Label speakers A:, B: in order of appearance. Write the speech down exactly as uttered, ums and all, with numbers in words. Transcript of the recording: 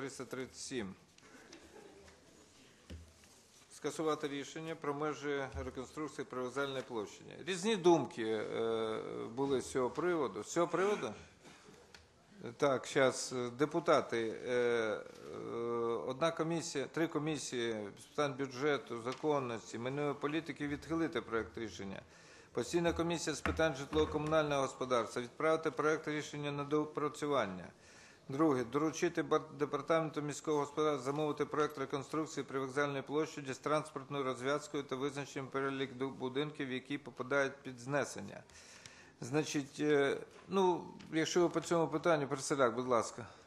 A: триста тридцять сім. Скасувати рішення про межі реконструкції привокзальної площі. Різні думки е, були з цього приводу. З цього приводу? Так, зараз депутати. Е, е, одна комісія, три комісії з питань бюджету, законності, майнової політики відхилити проект рішення. Постійна комісія з питань житлово-комунального господарства відправити проект рішення на доопрацювання. Друге. Доручити департаменту міського господарства замовити проект реконструкції привокзальної площі з транспортною розв'язкою та визначенням переліку будинків, які попадають під знесення. Значить, ну, якщо ви по цьому питанню, Присяляк, будь ласка.